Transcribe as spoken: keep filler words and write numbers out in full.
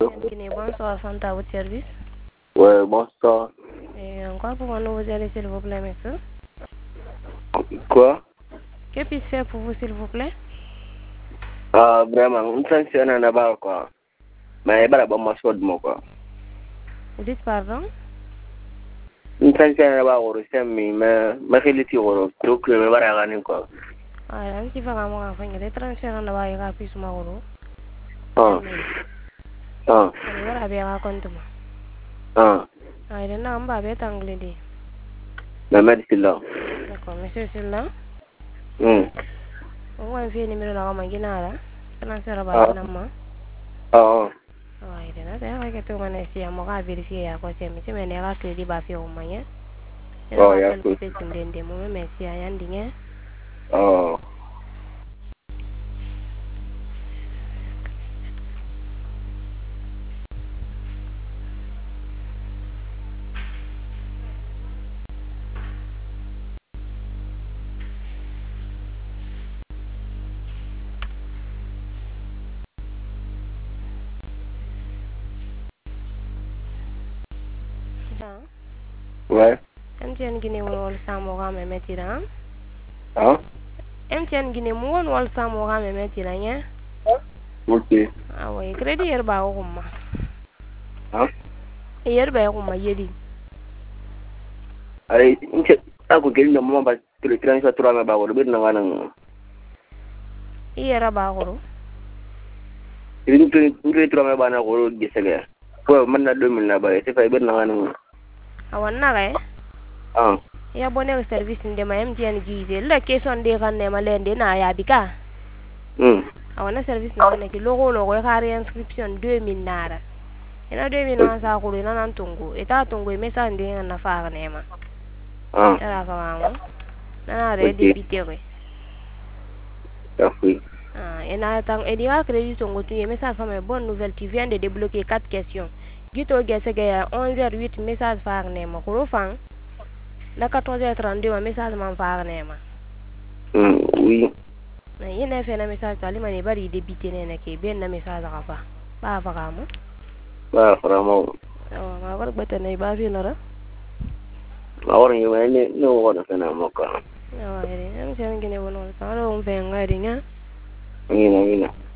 Guinée, bonsoir, Fanta, à votre service. Ouais, bonsoir. Et encore pour nous vous aider, s'il vous plaît, monsieur. Quoi? Que puis-je faire pour vous, s'il vous plaît? Ah, vraiment, on sanctionne un abat, quoi. Mais il y a pas de choix de moi, quoi. Vous dites pardon? On sanctionne un abat, on reçoit, mais ma qualité, on trouve que je vais gagner, quoi. Ah, un petit peu à moi, enfin, il y a des transferts en bas, il y a plus de euro. Ah. Ah. Il y a bien raconté. Ah. Ah, il y a un bas, il anglais. La médecine là. D'accord, monsieur, c'est là. Hum. On va faire numéro là, on va transfert à bas, Ah. non? Ah. Ah, il y a des gens qui ont essayé à vérifier à quoi c'est, mais c'est maintenant que les bas fait au moyen. Il y a Oh, pas yeah, de good. fait une dinde, moi, mais c'est un ding. Oh. Ouais. M T N Guinée wol samo ga me metira. Ah. M T N Guinée mo won wol samo ga me metira nya. Ok. Ah ouais, crédit yer ba ko ma. Ah. Yer ba ko ma yedi. Allez, aku gel na mo ba tele transfer tura me ba wo be na ngana. Yer ba ko. Ini tu tu tura me ba na ko gisega. Ko man na deux mille na ba c'est fa be na ngana. Awan na ga. Ah. Ya bonne service inde ma M T N gize. La question de kan ne ma lende na ya bika. Hmm. Awan service na ne ki logo logo ya kare inscription deux mille naira. Ina deux mille na sa ko ina nan tungu. Eta tungu me sa inde na fa ne ma. Ah. Era ka ma. Na re débité ko. Parfait. Ah, et n'attend et dira crédit son continue message comme bonne nouvelle tu viens de débloquer quatre questions. Gito gese ga onze heures huit message far nema ko fan. Na quatorze heures trente-deux message man far nema. Hmm, oui. Na yene fe na message tali mani bari débité ne ke ben na message ka fa. Ba fa ka mo. Ba vraiment. Oh, ma war bata ne ba fi na ra. Ahora yo ne no wona sana moka. Ah, ere am sen gene wono sa ro on fe ngari nya. Ngina ngina.